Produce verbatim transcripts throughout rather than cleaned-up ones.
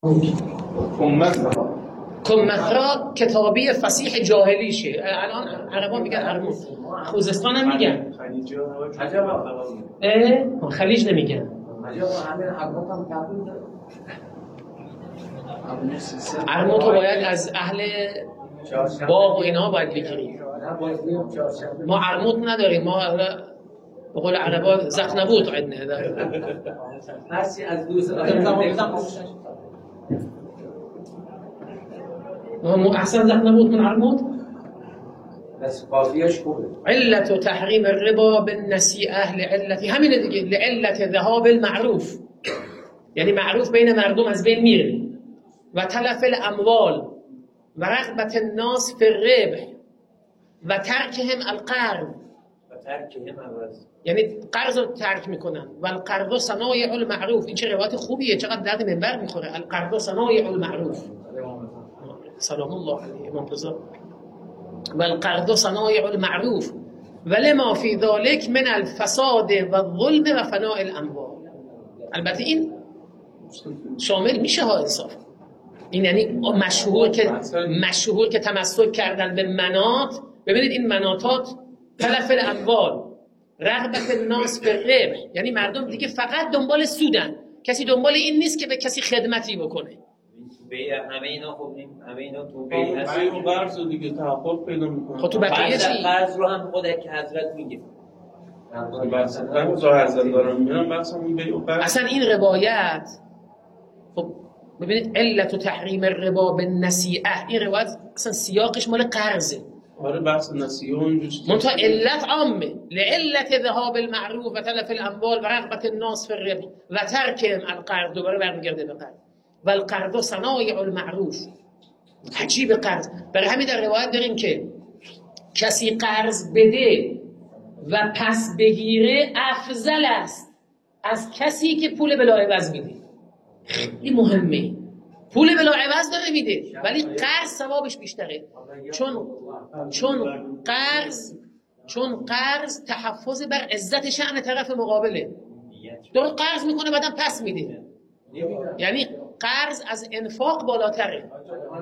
کمثرا کتابی فصیح جاهلیشه. الان عربا میگن ارمون، خوزستان هم میگن اه؟ خلیج نمیگن. ارمون رو باید از اهل باغ و اینها باید بگیریم. ما ارموت نداریم، ما به قول عربا زخنبوت عندنا داریم. ما احسن زخنبوت من ارموت. بس قافیه‌اش خوبه. علت تحریم الربا بالنسیئه لعلت همینه دیگه، لعلت ذهاب المعروف، یعنی معروف بین مردم از بین میره، و تلف الاموال و رغبت الناس فی الربح و ترکهم القرض، و ترکهم القرض یعنی قرض رو ترک میکنن. و القرض صنایع المعروف، این چه روایت خوبیه، چقدر درد منبر میخوره. القرض صنایع المعروف، سلام الله علیه امام رضا. و القرض صنایع المعروف ولما فی ذلک من الفساد و الظلم و فناء الاموال. البته این شامل میشه ها انصاف، این یعنی مشهور که مشهور که تمسک کردن به مناط. ببینید این مناطات تلف الاموال، رغبت الناس فی الربح، یعنی مردم دیگه فقط دنبال سودن، کسی دنبال این نیست که به کسی خدمتی بکنه. بیع همه اینا خب همه اینا تو بیع هست. بیع و قرض دیگه تحقق پیدا میکنه. خب تو بقیه چی؟ قرض رو هم خود که حضرت میگه. بحث قرض رو حضرت دارم میگم، بحث همون بیع و قرض. اصلا این روایت، خب ببینید علت تحریم الربا بالنسیئه، این روایت اصلا سیاقش مال قرضه. آره بحث نسیه و اینجوش. منتها علت عامه، لعلت ذهاب المعروف و تلف الاموال و رغبت الناس فی الربح و ترکهم القرض، دوباره برمیگرده به قرض. و القرض صنایع المعروف. عجیب قرض. برای همین در روایت داریم که کسی قرض بده و پس بگیره افضل است از کسی که پول بلا عوض میده. خیلی مهمه. پول بلا عوض داره میده ولی قرض ثوابش بیشتره، چون چون قرض چون قرض تحفظ بر عزت شأن طرف مقابله. داره قرض میکنه بعدم پس میده، یعنی قرض از انفاق بالاتره.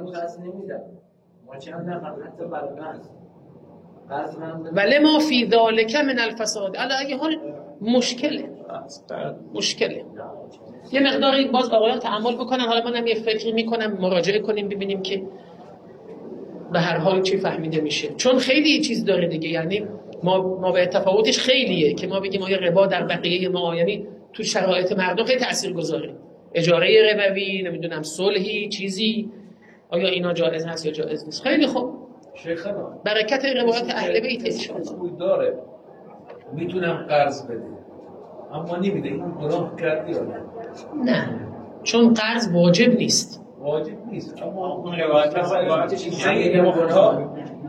ولی ما فی ذالک من الفساد، علی حال مشکله مشکله یه مقداری باز آقایان تأمل بکنن. حالا منم یه فکری میکنم، مراجعه کنیم ببینیم که به هر حال چی فهمیده میشه، چون خیلی چیز داره دیگه. یعنی ما ما به تفاوتش خیلیه که ما بگیم آیا ربا در بقیه ما، یعنی تو شرایط مردم خیلی تاثیرگذاره. اجاره ربوی، نمیدونم صلحی چیزی، آیا اینا جایز هست یا جایز نیست. خیلی خوب شیخنا، برکت روایت اهل بیت ان شاء الله. پول داره میتونم قرض بده اما نمیده، این گناه کردی یا نه؟ نه، چون قرض واجب نیست. واجب نیست اما اون روایت زید محتاج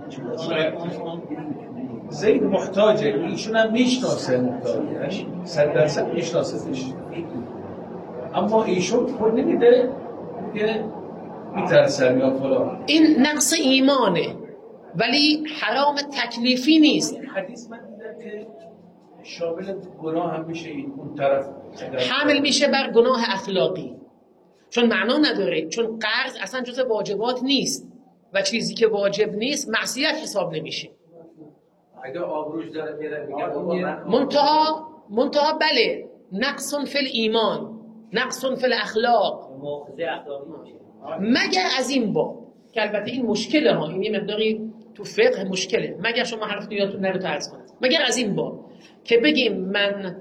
زید محتاجه، ایشون هم میشناسه محتاجه، یعنی صد درصد میشناسه، اما ایشون پول نمیده که میترسن یا فلان. این نقص ایمانه ولی حرام تکلیفی نیست. حدیث من دیدم که شامل گناه هم میشه، این اون طرف حامل میشه بر گناه اخلاقی، چون معنا نداره، چون قرض اصلا جز واجبات نیست و چیزی که واجب نیست معصیت حساب نمیشه. اگه آبروش داره میره میگه منتها منتها بله نقص فی الایمان، نقص فی الاخلاق، مؤاخذه اخلاقی میشه. مگر از این باب که البته این مشکله ها، این یه مقداری تو فقه مشکله، مگر شما حرف نیاتون نرو تعرض کنید، مگر از این باب که بگیم من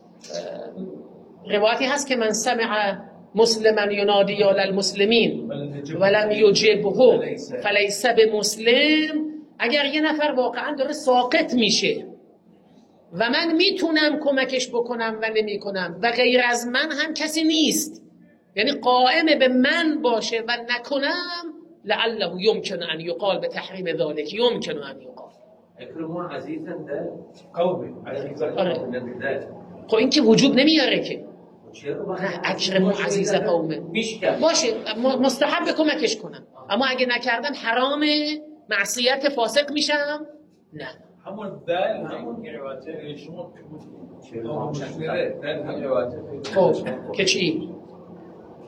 روایتی هست که من سمع مسلما ینادی علی المسلمین ولم یجبه فلیس بمسلم، اگر یه نفر واقعا داره ساقط میشه و من میتونم کمکش بکنم و نمی کنم و غیر از من هم کسی نیست، یعنی قائم به من باشه و نکنم، لعله یمکن ان یقال به تحریم ذالک، یمکن ان یقال اکرمون عزیزن ده قومی عزیزن. خب این که وجوب نمیاره که اکرمون عزیز قومه باشه، مستحب کمکش کنم، اما اگه نکردم حرامه، معصیت فاسق میشم. نه همون دل همون روایت شما خب که چی؟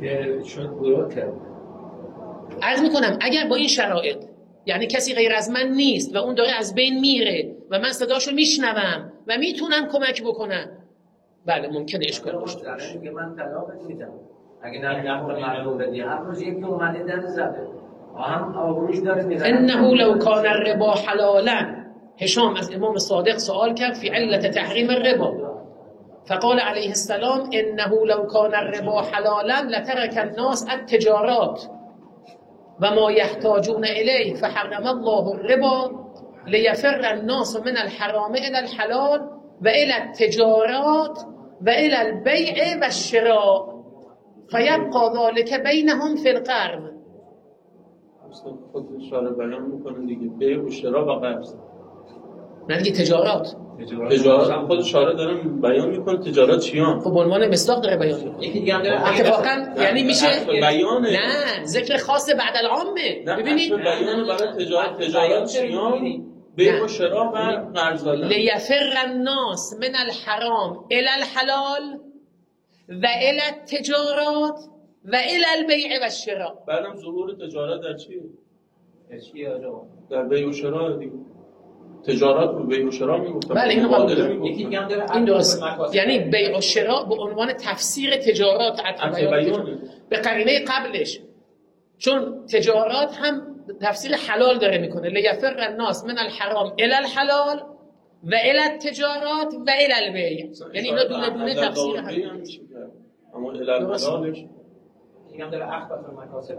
که شاید برو کرد. عرض میکنم اگر با این شرایط، یعنی کسی غیر از من نیست و اون داره از بین میره و من صداشو میشنوم و میتونم کمک بکنم، بله ممکنه اشکال داشته باشه. که من طلاقت میدم اگه نه نقل معلوم بدی، هر روز یکی اومده در زده هم آبروش داره میره. انه لو کان الربا حلالا، هشام از امام صادق سوال کرد فی علت تحریم الربا، فقال علیه السلام انه لو کان الربا حلالا لترك الناس التجارات و ما يحتاجون الیه فحرم الله الربا لیفر الناس من الحرام الى الحلال و الى التجارات و الى البیع و الشراء فیبقى ذلك بینهم فی القرن. خود اشاره بیان میکنه دیگه، بیع و شراء و قرض، نه دیگه تجارات. تجارت خود اشاره دارم بیان میکنه تجارت چیان. خب عنوان مصداق داره بیان میکنه. یکی دیگه هم داره اتفاقا یعنی میشه بیانه، نه ذکر خاص بعد العامه. ببینید بیان برای تجارت، تجارت چیان، بیع و شراء و قرض دادن. لیفر الناس من الحرام الى الحلال و الى التجارات و الى البیع و الشراء. بعدم ظهور تجارت در چیه؟ چی آجا؟ در بیع و شراء دیگه. تجارت و بیع و شراء میگفتم. بله اینو قبول یکی دیگه هم داره این درست، یعنی بیع و شراء به عنوان تفسیر تجارات بیان به قرینه قبلش، چون تجارت هم تفسیر حلال داره میکنه، لیفر الناس من الحرام الی الحلال و الی التجارات و الی البیع، یعنی اینا دونه دونه تفسیر هم. اما الی الحلالش دیگه هم داره اخبار مکاسب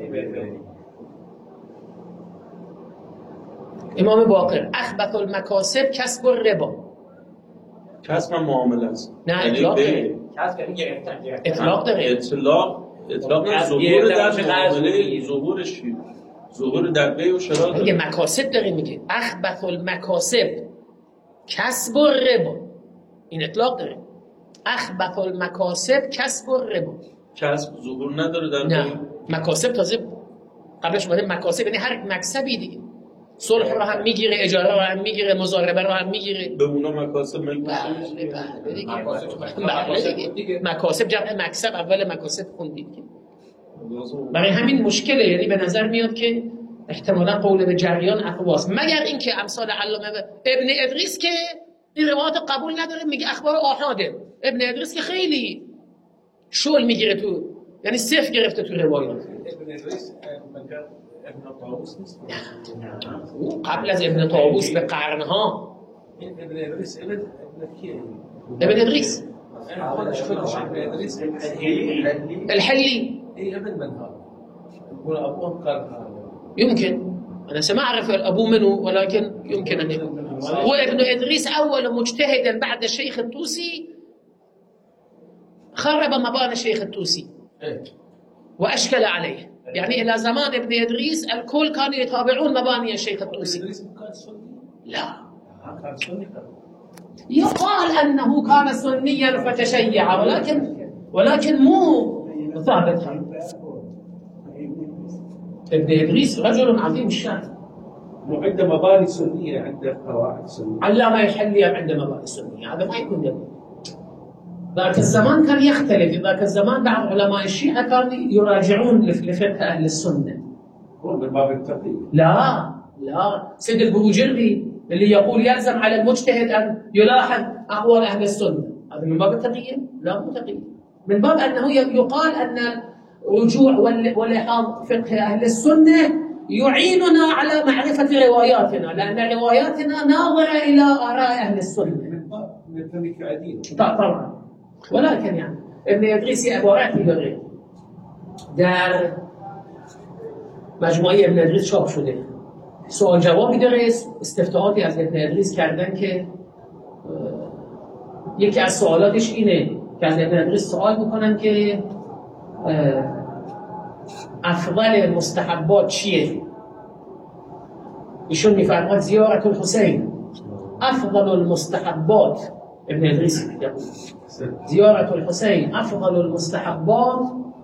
امام باقر اخبث المکاسب کسب الربا، کسب هم معامله است. نه اطلاق داره، کسب گرفتن اطلاق داره، اطلاق اطلاق نه، ظهور در معامله، ظهورش چی؟ ظهور در بیع و شراء میگه مکاسب داره، میگه اخبث المکاسب کسب الربا، این اطلاق داره. اخبث المکاسب کسب الربا، کسب ظهور نداره در نه بیع. مکاسب تازه قبلش اومده مکاسب، یعنی هر مکسبی دیگه، صلح رو هم میگیره، اجاره رو هم میگیره، مضاربه رو هم میگیره. به اونا مکاسب میگن. بله بله دیگه. بله دیگه. مکاسب جمع مکسب، اول مکاسب خوندید. برای همین مشکله، یعنی به نظر میاد که احتمالاً قول به جریان اقواس، مگر اینکه امثال علامه ابن ادریس که این روایات قبول نداره، میگه اخبار آحاده. ابن ادریس که خیلی شل میگیره تو، یعنی صفر گرفته تو روایات. ابن ادریس ابن طاووس نیست؟ قبل از ابن طاووس به قرنها. این ابن ادریس ابن کیه؟ ابن ادریس خودش خودش ابن ادریس الحلي. اي ابن من هذا؟ يقول ابوهم قال هذا. يمكن انا ما اعرف ابوه منه، ولكن يمكن ان يكون. وابن ادريس اول مجتهد بعد الشيخ الطوسي خرب مباني الشيخ الطوسي واشكل عليه، يعني الى زمان ابن ادريس الكل كانوا يتابعون مباني الشيخ الطوسي. لا كان سني. يقال انه كان سنيا فتشيع، ولكن ولكن مو ثابت. ابن ادريس رجل عظيم الشان، وعنده مباني سنيه، عنده قواعد سنيه. علامه يحلي عنده مباني سنيه، هذا ما يكون دليل. ذاك الزمان كان يختلف، ذاك الزمان بعض علماء الشيعة كانوا يراجعون لفقه أهل السنة. هو من باب التقية. لا لا، سيد البروجردي اللي يقول يلزم على المجتهد أن يلاحظ أقوال أهل السنة، هذا من باب التقية؟ لا مو تقية، من باب أنه يقال أن رجوع ولحاظ فقه أهل السنة يعيننا على معرفة رواياتنا، لأن رواياتنا ناظرة إلى آراء أهل السنة. من التنك عديد. طبعا، ولكن يعني ابن ادریس عبارتی داره در مجموعه ابن ادریس چاپ شده، سوال جوابی داره، استفتاءاتی از ابن ادریس کردن که یکی از سوالاتش اینه که از ابن ادریس سوال میکنن که افضل مستحبات چیه؟ ایشون میفرماد زیارت الحسین افضل المستحبات. ابن ادریس يقول زيارة الحسين أفضل المستحبات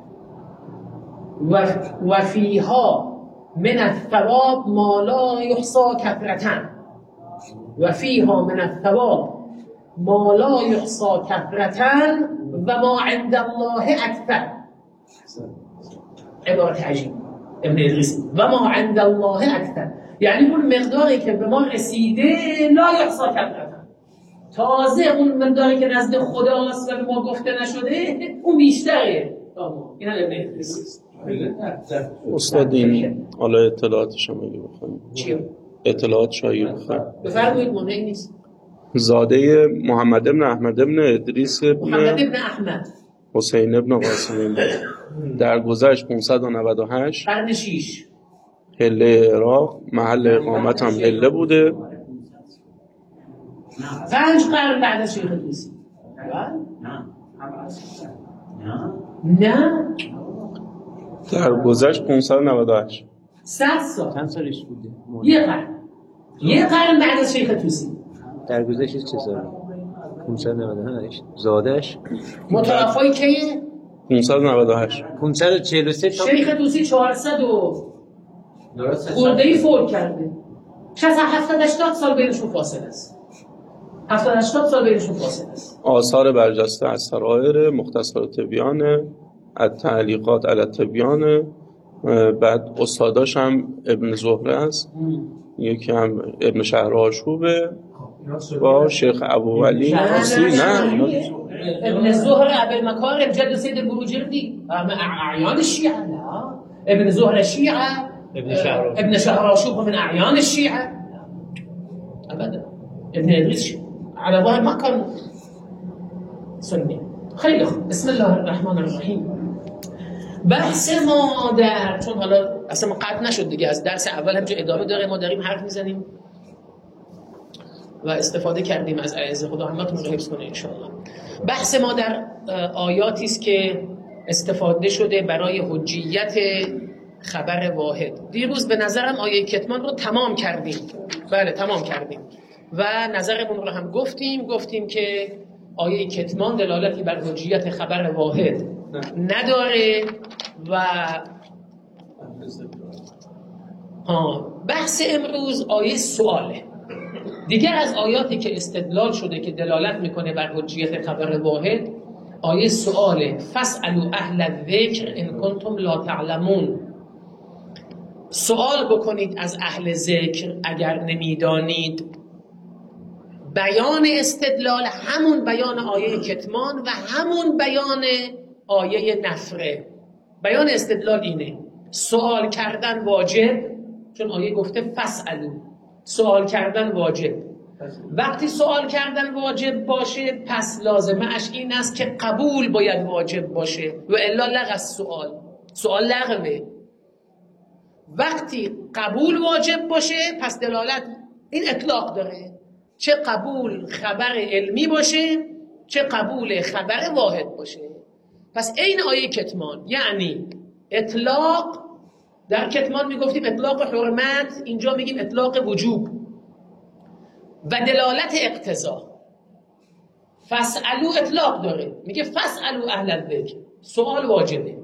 وفيها من الثواب ما لا يحصى كثرة، وفيها من الثواب ما لا يحصى كثرة وما عند الله أكثر. عبارت عجیب ابن ادریس و ما عند الله اکثر، یعنی اون مقداری که به ما رسیده لا یحصی کثرتا، تازه اون مقداری که نزد خداست و به ما گفته نشده اون بیشتره. این هم ابن ادریس. استاد این حالا اطلاعاتش هم اگه بخوایم چی؟ اطلاعات شایع بخوایم بفرمایید. مانعی نیست. زاده محمد ابن احمد ابن ادریس ابن محمد ابن احمد حسین ابن قاسم در گذشت پانصد و نود و هشت قرن شیش حله عراق، محل اقامت هم حله بوده. پنج قرن بعد از شیخ طوسی. نه در گذشت پانصد و نود و هشت صد سال. چند سالش بوده؟ یه قرن یه قرن بعد از شیخ طوسی. در گذشت چه ساله؟ پانصد و نود و هشت. زادش متوفای کیه؟ پانصد و نود و هشت. پانصد و چهل و سه تا شیخ طوسی چهارصد و خورده‌ای فوت کرده. شصت هفتاد هشتاد سال بینشون فاصله است. هفتاد هشتاد سال بینشون فاصله است. آثار برجسته از سرائر، مختصر تبیان، التعلیقات علی التبیان. بعد استاداش هم ابن زهره است، یکی هم ابن شهرآشوبه با شیخ ابوعلی حاسی. نه ابن زهره ابن مکارم جد سید البروجردی اعیان الشیعه. لا ابن زهره شیعه، ابن شهرآشوب من اعیان الشیعه ابدا. ابن ادریس على ظاهر ما كان سنی. خیلی خوب. بسم الله الرحمن الرحیم. بحث ما در، چون حالا اصلا ما قطع نشد دیگه، از درس اول همچه ادامه داره، ما داریم حرف میزنیم و استفاده کردیم از عزیز خدا، همتون رو حفظ کنه انشاءالله. بحث ما در آیاتی است که استفاده شده برای حجیت خبر واحد. دیروز به نظرم آیه کتمان رو تمام کردیم. بله تمام کردیم و نظرمون رو هم گفتیم. گفتیم که آیه کتمان دلالتی بر حجیت خبر واحد نداره و ها بحث امروز آیه سواله. دیگر از آیاتی که استدلال شده که دلالت میکنه بر حجیت خبر واحد آیه سواله. فاسألوا اهل الذکر ان کنتم لا تعلمون. سوال بکنید از اهل ذکر اگر نمیدانید. بیان استدلال همون بیان آیه کتمان و همون بیان آیه نفره. بیان استدلال اینه: سوال کردن واجب، چون آیه گفته فاسألوا، سوال کردن واجب. وقتی سوال کردن واجب باشه پس لازمه اش این است که قبول باید واجب باشه و الا لغو سوال، سوال لغوه. وقتی قبول واجب باشه پس دلالت این اطلاق داره، چه قبول خبر علمی باشه چه قبول خبر واحد باشه. پس این آیه کتمان یعنی اطلاق. در کتمان میگفتیم اطلاق حرمت، اینجا میگیم اطلاق وجوب و دلالت اقتضا. فاسألوا اطلاق داره، میگه فاسألوا اهل الذکر، سوال واجبه.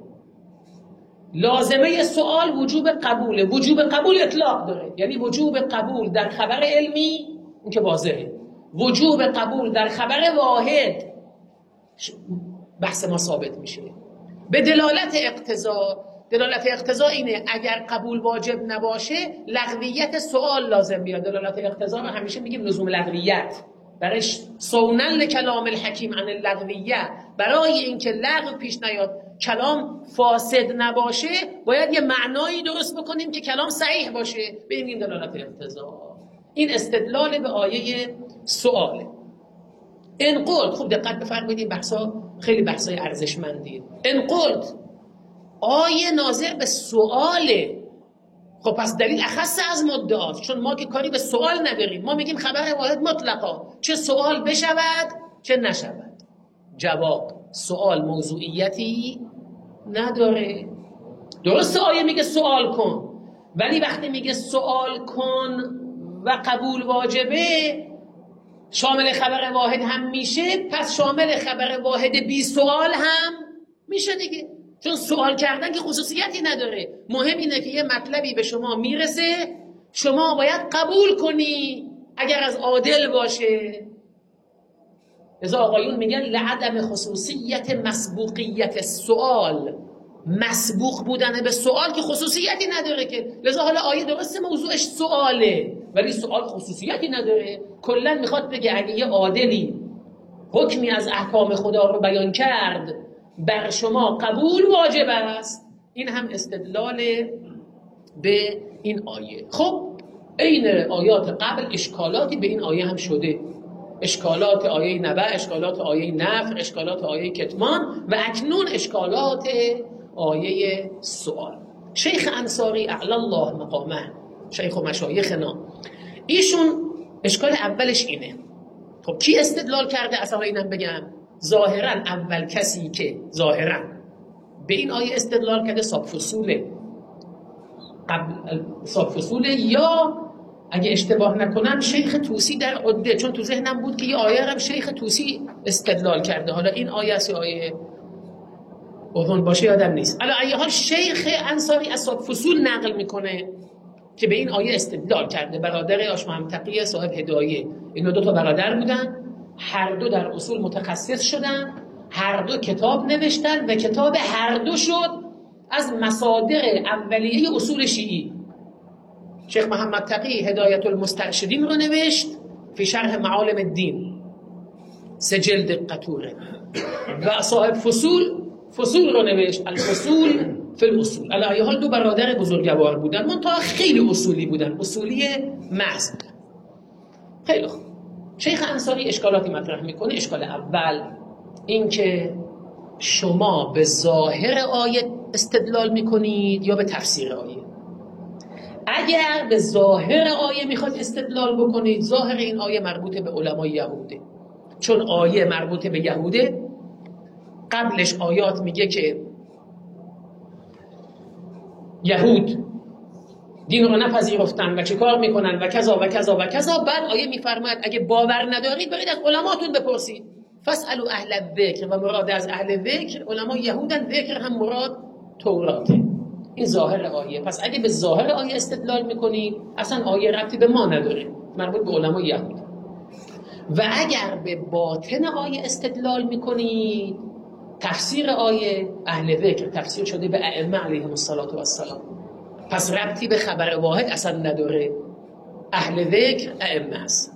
لازمه سوال وجوب قبوله. وجوب قبول اطلاق داره، یعنی وجوب قبول در خبر علمی اون که واضحه، وجوب قبول در خبر واحد بحث ما ثابت میشه به دلالت اقتضا. دلالت اقتضا اینه اگر قبول واجب نباشه لغویت سوال لازم بیاد. دلالت اقتضا رو همیشه میگیم لزوم لغویت، برای صونن لکلام الحکیم عن اللغویه، برای اینکه لغو پیش نیاد، کلام فاسد نباشه، باید یه معنایی درست بکنیم که کلام صحیح باشه، ببینیم دلالت اقتضا. این استدلال به آیه سواله. ان قلت، خوب دقت بفرمایید این بحثا خیلی بحثای ارزشمندیه. ان قلت آیه ناظر به سواله. خب پس دلیل اخص از مدعاست، چون ما که کاری به سوال نداریم. ما میگیم خبر واحد مطلقا، چه سوال بشود چه نشود. جواب: سوال موضوعیتی نداره. درست آیه میگه سوال کن، ولی وقتی میگه سوال کن و قبول واجبه شامل خبر واحد هم میشه، پس شامل خبر واحد بی سوال هم میشه دیگه، چون سوال کردن که خصوصیتی نداره. مهم اینه که یه مطلبی به شما میرسه، شما باید قبول کنی اگر از عادل باشه. لذا آقایون میگن لعدم خصوصیت مسبوقیت سوال مسبوق بودن به سوال که خصوصیتی نداره که، لذا حالا آیه درسته موضوعش سواله ولی سوال خصوصیتی نداره. کلا میخواد بگه اگه یه عادلی حکمی از احکام خدا رو بیان کرد بر شما قبول واجب است. این هم استدلال به این آیه. خب این آیات قبل اشکالاتی به این آیه هم شده، اشکالات آیه نبع، اشکالات آیه نفر، اشکالات آیه کتمان و اکنون اشکالات آیه سوال. شیخ انصاری اعلی الله مقامه، شیخ و مشایخنا، ایشون اشکال اولش اینه. خب کی استدلال کرده؟ اصلا اینم بگم ظاهرا اول کسی که ظاهرا به این آیه استدلال کرده صاحب فصوله، قبل صاحب فصوله، یا اگه اشتباه نکنم شیخ طوسی در عده، چون تو ذهنم بود که یه آیه هم شیخ طوسی استدلال کرده. حالا این آیه است آیه اذن باشه یادم نیست. حالا ایه حال شیخ انصاری از صاحب فصول نقل میکنه که به این آیه استدلال کرده. برادر آش محمد تقی صاحب هدایه، اینا دو تا برادر بودن، هر دو در اصول متخصص شدن، هر دو کتاب نوشتن و کتاب هر دو شد از مصادر اولیه اصول شیعی. شیخ محمد تقی هدایت المسترشدین رو نوشت فی شرح معالم الدین، سه جلد قطوره، و صاحب فصول فصول رو نوشت الفصول فی الاصول. علی حال دو برادر بزرگوار بودن، منتها خیلی اصولی بودن، اصولی محض. خیلی خوب. شیخ انصاری اشکالاتی مطرح میکنه. اشکال اول این که شما به ظاهر آیه استدلال میکنید یا به تفسیر آیه. اگر به ظاهر آیه میخواد استدلال بکنید، ظاهر این آیه مربوط به علمای یهوده، چون آیه مربوط به یهوده. قبلش آیات میگه که یهود دین رو نپذیرفتن و چه کار میکنن و کذا و کذا و کذا. بعد آیه میفرماید اگه باور ندارید برید از علماتون بپرسید، فاسالوا اهل الذکر، و مراد از اهل ذکر علما یهودن، ذکر هم مراد توراته. این ظاهر آیه. پس اگه به ظاهر آیه استدلال میکنید اصلا آیه ربطی به ما نداره، مربوط به علما یهود. و اگر به باطن آیه استدلال میکنید، تفسیر آیه اهل ذکر تفسیر شده به ائمه علیهم الصلاة و السلام، پس ربطی به خبر واحد اصلا نداره. اهل ذکر ائمه است.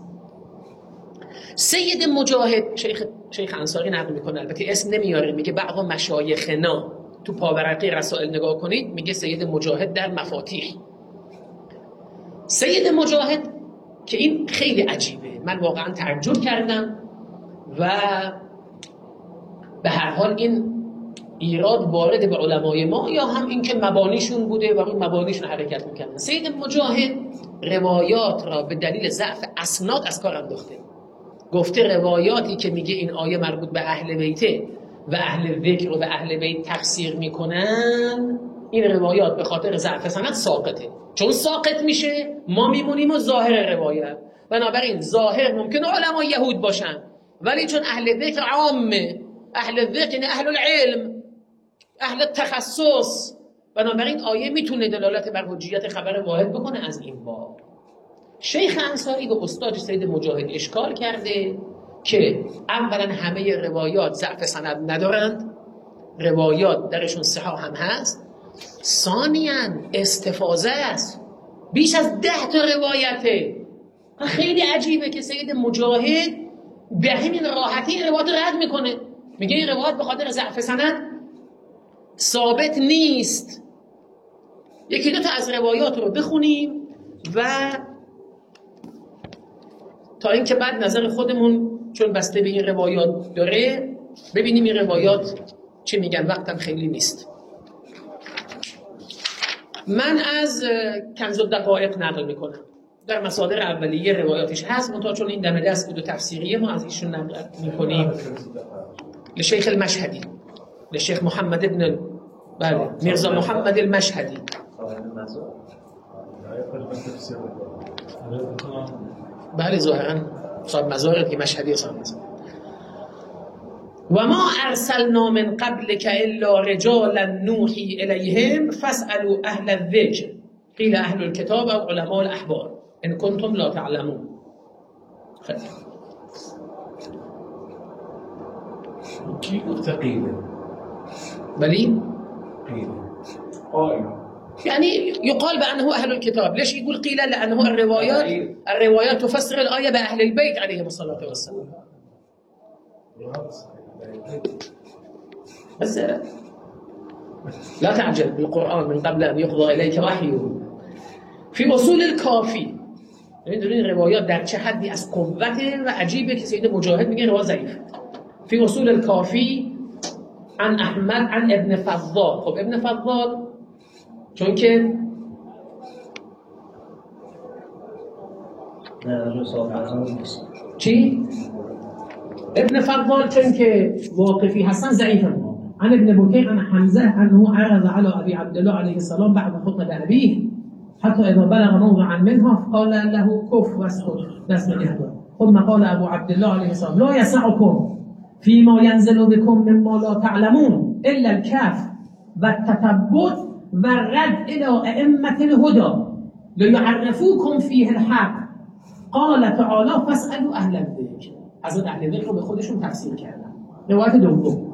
سید مجاهد، شیخ شیخ انصاری نقل میکنه، البته اسم نمیاره، میگه بعضا مشایخنا، تو پاورقی رسائل نگاه کنید، میگه سید مجاهد در مفاتیح. سید مجاهد که این خیلی عجیبه، من واقعا تعجب کردم و به هر حال این ایراد وارد به علمای ما یا هم این که مبانیشون بوده و اون مبانیشون حرکت میکردن. سید مجاهد روایات را به دلیل ضعف اسناد از کار انداخته. گفته روایاتی که میگه این آیه مربوط به اهل بیته و اهل ذکر رو به اهل بیت تفسیر میکنن، این روایات به خاطر ضعف سند ساقطه. چون ساقط میشه ما میمونیم و ظاهر روایت. بنابراین ظاهر ممکنه علمای یهود باشن، ولی چون اهل ذکر عامه، اهل ذکر یعنی اهل العلم، اهل التخصص، بنابراین آیه میتونه دلالت بر حجیت خبر واحد بکنه. از این باب شیخ انصاری به استاد سید مجاهد اشکال کرده که اولا همه روایات ضعف سند ندارند، روایات درشون صحاح هم هست. ثانیاً استفاضه است، بیش از ده تا روایته. خیلی عجیبه که سید مجاهد به همین راحتی این روایات رد میکنه، میگه این روایات به خاطر ضعف سند ثابت نیست. یکی دو تا از روایات رو بخونیم و تا اینکه بعد نظر خودمون، چون بسته به این روایات داره، ببینیم این روایات چی میگن. وقتم خیلی نیست. من از کنز الدقایق نقل میکنم، در مصادر اولیه روایاتش هست، منتها چون این دم دست بود و تفسیریه ما از ایشون نقل میکنیم. لشیخ المشهدی، لشیخ محمد ابن بله میرزا محمد المشهدی. بله ظاهرا صاحب مزار که مشهدی صاحب مزار. و ما ارسلنا من قبلک الا رجالا نوحی الیهم فاسالوا اهل الذکر قیل اهل الكتاب او علماء الاحبار ان کنتم لا تعلمون. خیلی کی گفت قیله؟ بلی يعني يقال بأنه أهل الكتاب. ليش يقول قيل؟ لأنه الروايات الروايات تفسر الآية بأهل البيت عليهم الصلاة والسلام. بس لا تعجل بالقرآن من قبل أن يقضى إليك وحيه. في أصول الكافي می‌دونین روایات در چه حدی از قوته و عجیبه که سید مجاهد میگه روایت ضعیف. في أصول الكافي عن أحمد عن ابن فضال. خب ابن فضال چون که چی؟ ابن فضال چون که واقفی هستن ضعیفن. عن ابن بكير عن حمزة أنه عرض على أبي عبد الله عليه السلام بعد خطبة أبيه حتى إذا بلغ موضعا منها قال له كف واسكت دست نگهدار. ثم قال أبو عبد الله عليه السلام لا يسعكم فيما ينزل بكم مما لا تعلمون إلا الكف والتثبت والرد إلى أئمة الهدى ليعرفوكم فيه الحق. قال تعالى فاسألوا أهل الذكر. حضرت اهل ذکر رو به خودشون تفسیر کردن. روایت دوم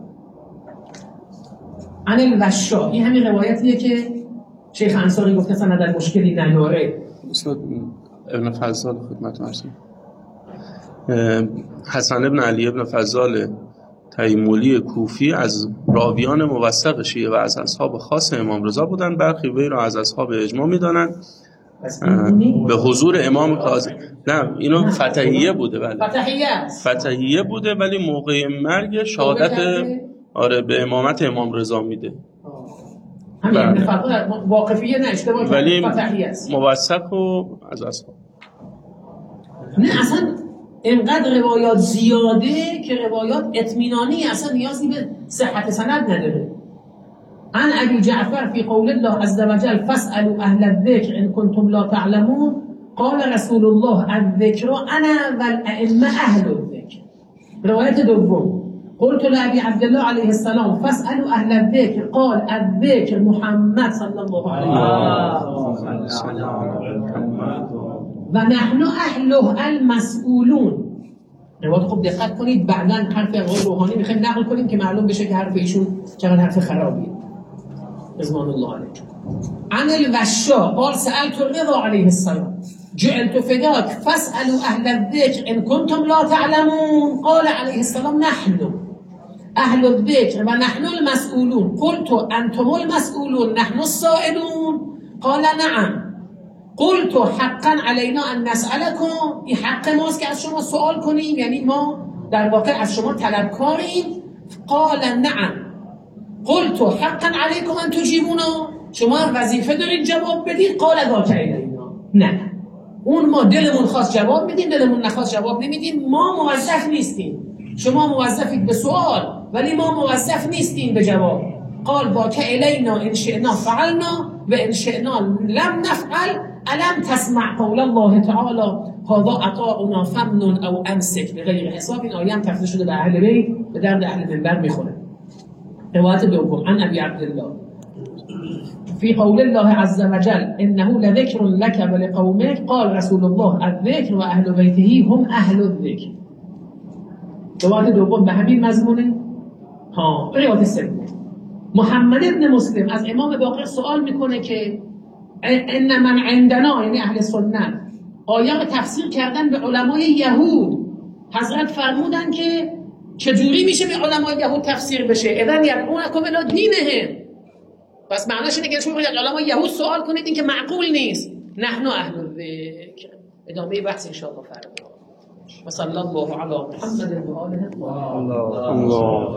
عن الوشا، این همین روایتیه که شیخ انصاری گفته سند در مشکلی نداره. استاد ابن فضال خدمتتون عرض حسن ابن علی ابن فضال تیمولی کوفی از راویان موثق شیعه و از اصحاب خاص امام رضا بودند. برخی وی را از اصحاب اجماع می‌دانند. به حضور امام کاظم. نه اینو فتحیه بوده. بله فتحیه است. فتحیه بوده ولی موقع مرگ شهادت آره به امامت امام رضا میده. همین فقط واقفیه نه اشتباه ولی فتحیه است. موثق و از اصحاب. نه اصلا اینقدر روایات زیاده که روایات اطمینانی اصلا نیازی به صحت سند نداره. عن ابي جعفر في قول الله عز وجل فاسألوا اهل الذكر ان كنتم لا تعلمون قال رسول الله الذكر انا والائمه اهل الذكر. روایت دوم قلت لأبي عبد الله عليه السلام فاسألوا اهل الذكر قال الذكر محمد صلى الله عليه وسلم و نحن اهله المسئولون. روایت خوب دقت کنید، بعداً حرف آقای روحانی میخوایم نقل کنیم که معلوم بشه که حرف ایشون چقدر حرف خرابیه. رضوان الله علیه. عن الوشا قال سألت الرضا عليه السلام جعلت فداك فاسألوا أهل الذكر إن كنتم لا تعلمون قال عليه السلام نحن أهل الذكر ونحن المسؤولون. قلت أنتم المسؤولون نحن السائلون قال نعم. قلت حقا علينا أن نسألكم، این حق ماست که از شما سوال کنیم، یعنی ما در واقع از شما طلبکاریم. قال نعم. قلت حقا عليكم أن تجيبونا، شما وظیفه دارید جواب بدید. قال ذاك إلينا، نه اون ما دلمون خواست جواب میدیم، دلمون نخواست جواب نمیدیم. ما موظف نیستیم، شما موظفید به سوال ولی ما موظف نیستیم به جواب. قال ذاك إلينا إن شئنا فعلنا و إن شئنا لم نفعل. ألم تسمع قول الله تعالى هذا عطاؤنا فمن أو أمسك بغیر حساب. این آیه هم تفسیر شده به اهل بیت، به درد اهل منبر میخوره. روایت دوم عن ابي عبد الله في قول الله عز وجل انه لذكر لك ولقومك قال رسول الله الذكر واهل بيته هم اهل الذكر. روایت دوم به همین مضمونه. ها روایت سوم محمد ابن مسلم از امام باقر سوال میکنه که ان من عندنا یعنی اهل سنت آیه رو تفسیر کردن به علمای یهود. حضرت فرمودن که چجوری میشه به علمای یهود تفسیر بشه؟ اذن یدعونکم الی دینهم. پس معناش اینه که شما باید علمای یهود سوال کنید، این که معقول نیست. نحن اهل الذکر. ادامه بحث ان شاء الله فردا. و صلی الله علی محمد و آله. الله